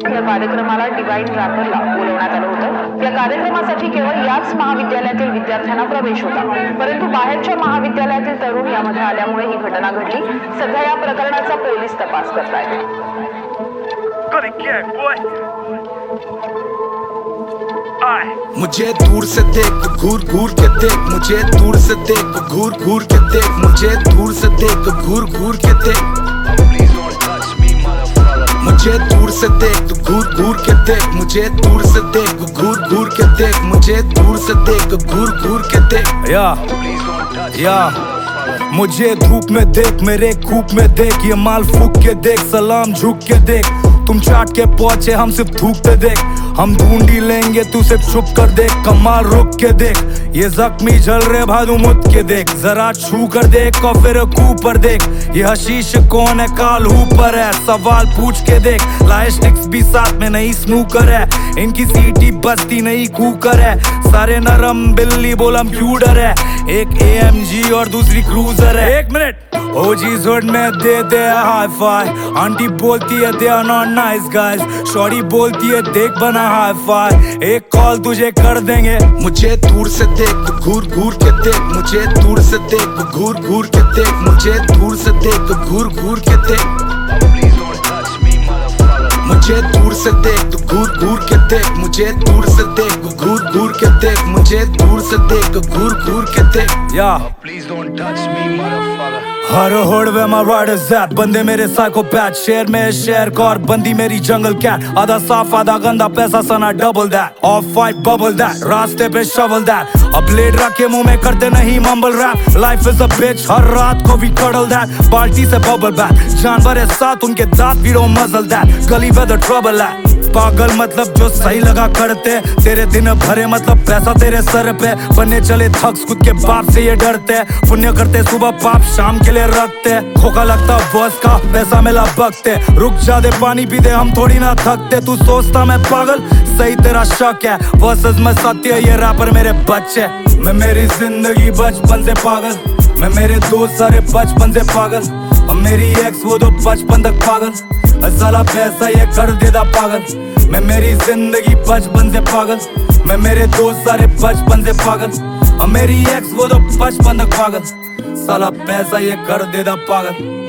या कार्यक्रमाला डिवाइन रॅपरला बोलवण्यात आलं होतं। या कार्यक्रमासाठी केवळ याच महाविद्यालयातील विद्यार्थ्यांना प्रवेश होता, परंतु बाहेरच्या महाविद्यालयातील तरुण यामध्ये आल्यामुळे ही घटना घडली। सध्या या प्रकरणाचा पोलीस तपास करत आहेत। मुझे दूर से देख, घूर घूर के देख, मुझे दूर से देख, घूर घूर के देख, मुझे दूर से देख, घूर घूर के देख, मुझे दूर से देख, घूर घूर के देख, मुझे दूर से देख, घूर घूर के देख, मुझे दूर से देख, घूर घूर के देख। या मुझे धूप में देख, मेरे कूप में देख, ये माल फूक के देख, सलाम झुक के देख, तुम चाट के पहुंचे हम सिर्फ थूकते देख, हम ढूंढी लेंगे तू सिर्फ छुप कर देख, कमाल रुक के देख, ये जख्मी जल रहे भादू मुत के देख, जरा छू कर देख और फिर कू पर देख, ये हशीश कौन है कालू पर है, सवाल पूछ के देख, लाए स्टिक्स भी साथ में नहीं स्नूकर है, इनकी सीटी बस्ती नहीं कुकर है, सारे नरम बिल्ली बोलम क्यों डर है, एक AMG और दूसरी क्रूजर है। एक मिनट ओजी जोड़ में दे दे हाई फाई, आंटी बोलती है they are not nice guys, sorry बोलती है देख बना हाई फाई, एक कॉल तुझे कर देंगे। मुझे दूर से देख, घूर घूर के देख, मुझे दूर से देख, घूर घूर के देख, मुझे दूर से देख, घूर घूर के देख, मुझे दूर से देख, घूर घूर के देख, मुझे दूर से देख, घूर घूर के देख, मुझे दूर से देख, घूर घूर के देख। या please don't touch me motherfucker. हर होड़ वे माय राइडर्स एट, बंदे मेरे साइकोपैथ, शेर में शेर का और बंदी मेरी जंगल कैट, आधा साफ आधा गंदा पैसा सना double that, off white bubble that, रास्ते पे शवल दैट, अब ब्लेड रख के मुंह में करते नहीं mumble rap, life is a bitch, हर रात को भी कडल दैट, बाल्टी से बबल बैट, जानवर है साथ उनके दांत भी डोंट मजल दैट, गली पे द ट्रबल है, पागल मतलब जो सही लगा करते, तेरे दिन भरे मतलब पैसा तेरे सर पे, बने चले थक्स खुद के बाप से ये डरते, पुण्य करते सुबह पाप शाम के लिए रखते, खोखा लगता बॉस का पैसा मिला बकते, रुक जा दे पानी पी दे हम थोड़ी ना थकते, तू सोचता मैं पागल सही तेरा शक है, वर्सेस मैं सत्य ये रैपर मेरे बच्चे, मैं मेरी जिंदगी बचपन से पागल, मैं मेरे दोस्त सारे बचपन से पागल, और मेरी एक्स वो तो बचपन तक पागल, साला पैसा ये कर देता पागल, मैं मेरी जिंदगी बचपन से पागल, मैं मेरे दोस्त सारे बचपन से पागल, और मेरी एक्स वो तो बचपन तक पागल, साला पैसा ये कर देता पागल।